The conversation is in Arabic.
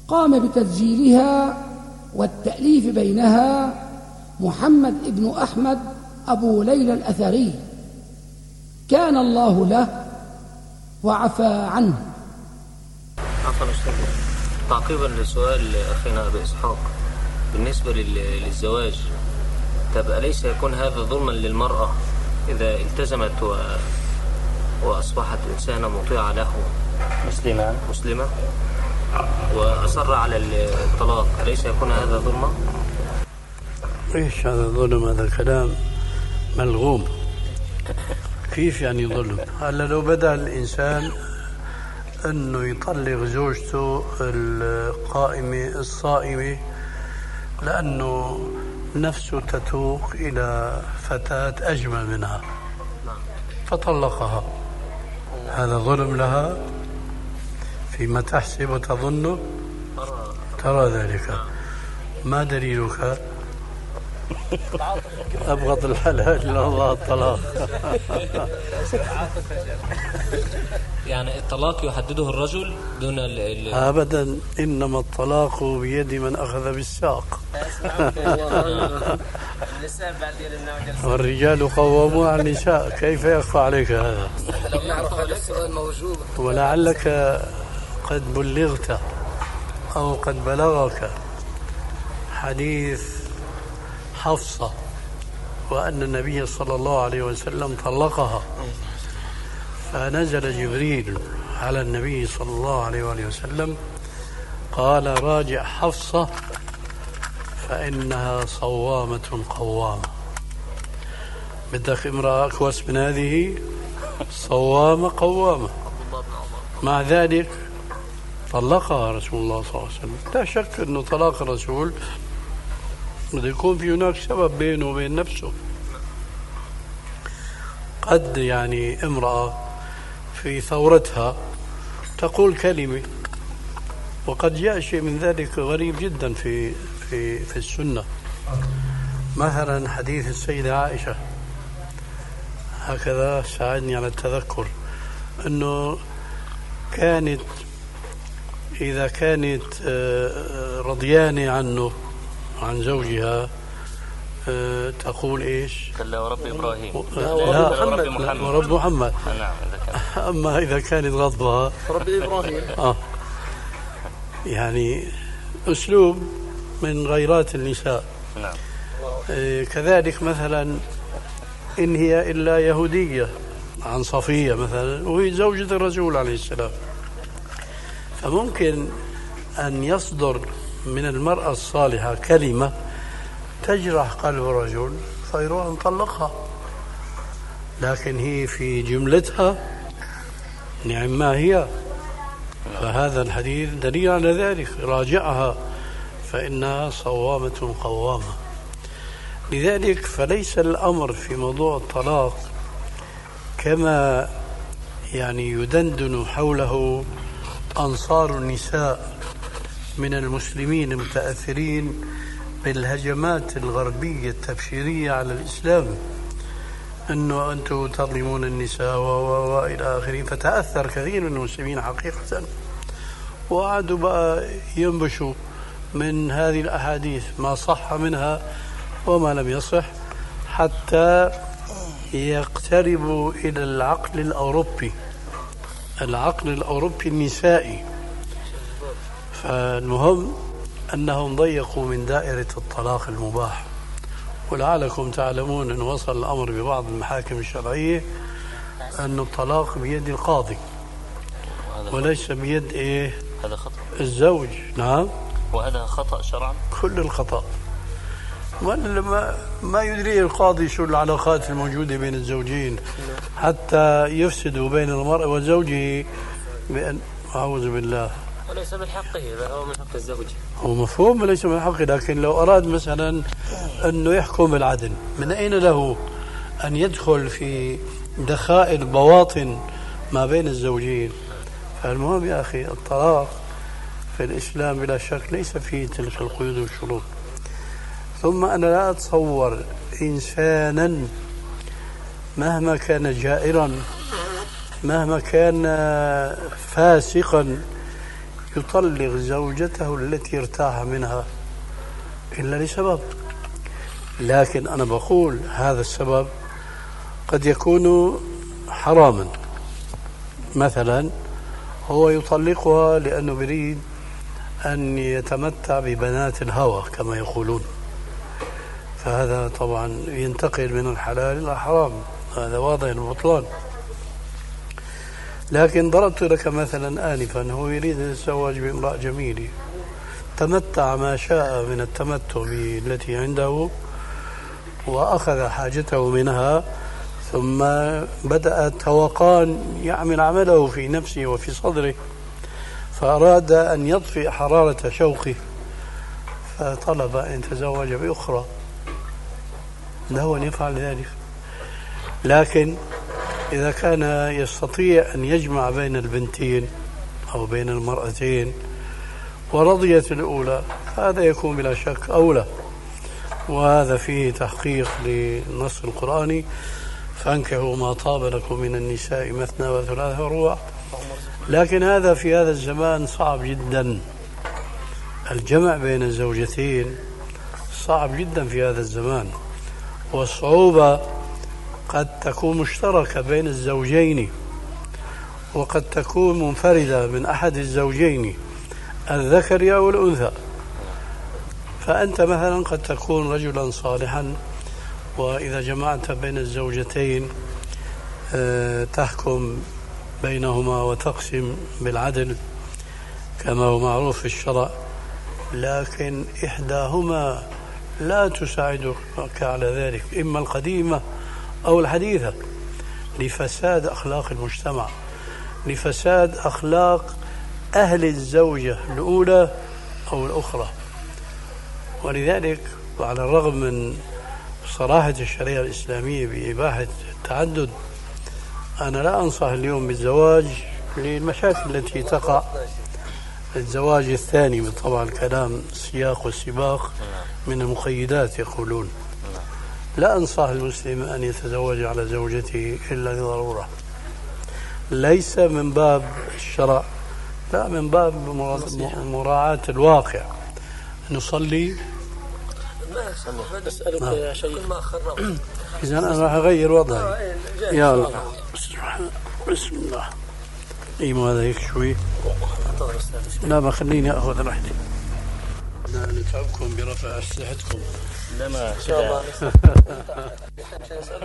قام بتسجيلها والتأليف بينها محمد ابن أحمد أبو ليلى الأثري، كان الله له وعفى عنه. عفوا أستاذ، تعقيبا لسؤال أخينا أبي إسحاق بالنسبة للزواج، طب أليس يكون هذا ظلما للمرأة إذا التزمت وأصبحت إنسانة مطيعة له مسلمة وأصر على الطلاق، أليس يكون هذا ظلما؟ إيش هذا ظلم؟ هذا كلام ملغوم. كيف يعني ظلم؟ هلا لو بدأ الإنسان أنه يطلق زوجته القائمة الصائمة لأنه نفسه تتوق إلى فتاة أجمل منها فطلقها، هذا ظلم لها فيما تحسب وتظنه؟ ترى ذلك. ما دليلك؟ أبغض الحلال إلا الله الطلاق. يعني الطلاق يحدده الرجل دون أبدا، إنما الطلاق بيد من أخذ بالساق. والرجال قوامون على النساء، كيف يخفى عليك هذا؟ ولعلك قد بلغت أو قد بلغك حديث حفصة وأن النبي صلى الله عليه وسلم طلقها، فنزل جبريل على النبي صلى الله عليه وسلم قال راجع حفصة فإنها صوامة قوامة. بدك امرأة أكوس من هذه؟ صوامة قوامة. مع ذلك طلقها رسول الله صلى الله عليه وسلم. لا شك أنه طلاق الرسول بده يكون في هناك سبب بينه وبين نفسه. قد يعني امرأة في ثورتها تقول كلمة، وقد جاء شيء من ذلك غريب جدا في السنة. مثلا حديث السيدة عائشة، هكذا ساعدني على التذكر، أنه كانت إذا كانت رضيانة عنه عن زوجها تقول إيش؟ لا ورب إبراهيم، لا ورب محمد. أما إذا كانت غضبها رب إبراهيم. يعني أسلوب من غيرات النساء. نعم. كذلك مثلا إن هي إلا يهودية عن صفية مثلا وهي زوجة الرسول عليه السلام، فممكن أن يصدر من المرأة الصالحة كلمة تجرح قلب الرجل فيروح نطلقها، لكن هي في جملتها نعم ما هي. فهذا الحديث دليل على ذلك، راجعها فإنها صوامة قوامة. لذلك فليس الأمر في موضوع الطلاق كما يعني يدندن حوله أنصار النساء من المسلمين المتأثرين بالهجمات الغربية التبشيرية على الإسلام، أنه أنتم تظلمون النساء وإلى آخره. فتأثر كثير من المسلمين حقيقة، وقعدوا بقى ينبشوا من هذه الأحاديث ما صح منها وما لم يصح حتى يقتربوا إلى العقل الأوروبي النسائي. فالمهم أنهم ضيقوا من دائرة الطلاق المباح. ولعلكم تعلمون أن وصل الأمر ببعض المحاكم الشرعية أن الطلاق بيد القاضي وليس بيد هذا خطأ الزوج. نعم، وهذا خطأ شرعا. كل الخطأ ما يدري القاضي شو العلاقات الموجودة بين الزوجين حتى يفسدوا بين المرء وزوجه بأن أعوذ بالله. وليس من حقه، هو من حق الزوج. هو مفهوم ليس من حقه، لكن لو أراد مثلا أنه يحكم بالعدل، من أين له أن يدخل في دخائل بواطن ما بين الزوجين؟ فالمهم يا أخي الطلاق في الإسلام بلا شك ليس فيه تلك القيود والشروط. ثم أنا لا أتصور إنسانا مهما كان جائرا مهما كان فاسقا يطلق زوجته التي ارتاح منها إلا لسبب. لكن أنا بقول هذا السبب قد يكون حراما. مثلا هو يطلقها لأنه يريد أن يتمتع ببنات الهوى كما يقولون، فهذا طبعا ينتقل من الحلال إلى الحرام، هذا واضح البطلان. لكن ضربت لك مثلا آنفا، هو يريد أن يتزوج بامرأة جميلة، تمتع ما شاء من التمتع بالتي عنده وأخذ حاجته منها، ثم بدأ توقان يعمل عمله في نفسه وفي صدره، فأراد أن يطفئ حرارة شوقه فطلب أن يتزوج بأخرى، له أن يفعل ذلك. لكن إذا كان يستطيع أن يجمع بين البنتين أو بين المرأتين ورضيت الأولى، هذا يكون بلا شك أولى، وهذا فيه تحقيق للنص القرآني: فانكحوا ما طاب لكم من النساء مثنى وثلاث ورباع. لكن هذا في هذا الزمان صعب جدا، الجمع بين الزوجتين صعب جدا في هذا الزمان، والصعوبة قد تكون مشتركة بين الزوجين وقد تكون منفردة من أحد الزوجين الذكر أو الأنثى. فأنت مثلا قد تكون رجلا صالحا، وإذا جمعت بين الزوجتين تحكم بينهما وتقسم بالعدل كما هو معروف في الشرع، لكن إحداهما لا تساعدك على ذلك، إما القديمة أو الحديثة، لفساد أخلاق المجتمع، لفساد أخلاق أهل الزوجة الأولى أو الأخرى. ولذلك وعلى الرغم من صراحة الشريعة الإسلامية بإباحة التعدد، أنا لا أنصح اليوم بالزواج للمشاكل التي تقع. الزواج الثاني بالطبع الكلام سياق والسباق من المقيدات يقولون. لا أنصح المسلم أن يتزوج على زوجته إلا لضرورة، ليس من باب الشرع، لا من باب مراعاة الواقع. نصلي أسألك شيء ما خرب. إذا أنا راح أغير وضعي. يا الله، بسم الله. إيمو هذا هيك شوي. لا ما خليني أخذ راحتي. لا نتعبكم برفع أسلحتكم. لا ما